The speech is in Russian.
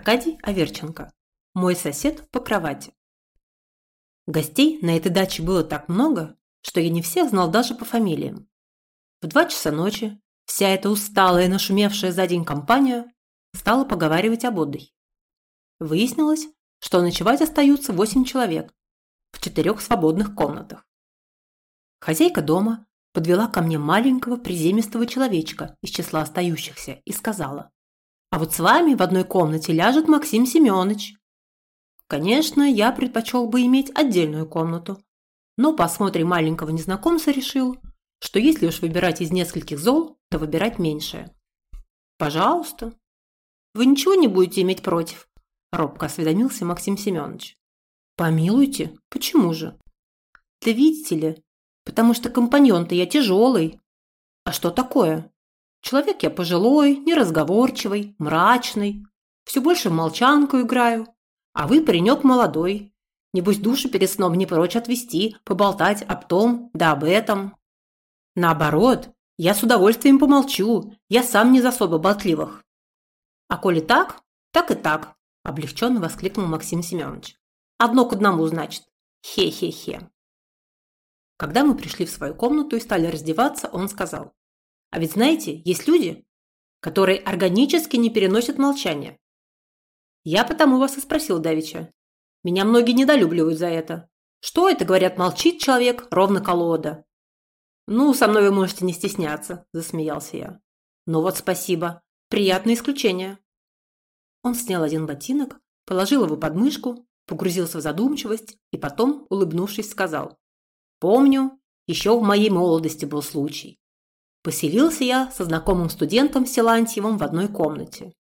Аркадий Аверченко. Мой сосед по кровати. Гостей на этой даче было так много, что я не всех знал даже по фамилиям. В 2 часа ночи вся эта усталая и нашумевшая за день компания стала поговаривать об отдыхе. Выяснилось, что ночевать остаются 8 человек в 4 свободных комнатах. Хозяйка дома подвела ко мне маленького приземистого человечка из числа остающихся и сказала: «А вот с вами в одной комнате ляжет Максим Семенович». Конечно, я предпочел бы иметь отдельную комнату, но по осмотре маленького незнакомца решил, что если уж выбирать из нескольких зол, то выбирать меньшее. «Пожалуйста». «Вы ничего не будете иметь против?» – робко осведомился Максим Семенович. «Помилуйте, почему же?» «Да видите ли, потому что компаньон-то я тяжелый». «А что такое?» «Человек я пожилой, неразговорчивый, мрачный, все больше в молчанку играю, а вы паренек молодой. Небось, душу перед сном не прочь отвести, поболтать об том да об этом». «Наоборот, я с удовольствием помолчу, я сам не из особо болтливых». «А коли так, так и так», – облегченно воскликнул Максим Семенович. «Одно к одному, значит. Хе-хе-хе». Когда мы пришли в свою комнату и стали раздеваться, он сказал: «А ведь знаете, есть люди, которые органически не переносят молчания. Я потому вас и спросил давеча. Меня многие недолюбливают за это. Что это, говорят, молчит человек, ровно колода». «Ну, со мной вы можете не стесняться», – засмеялся я. «Ну вот спасибо. Приятное исключение». Он снял один ботинок, положил его под мышку, погрузился в задумчивость и потом, улыбнувшись, сказал: «Помню, еще в моей молодости был случай. Поселился я со знакомым студентом Силантьевым в одной комнате.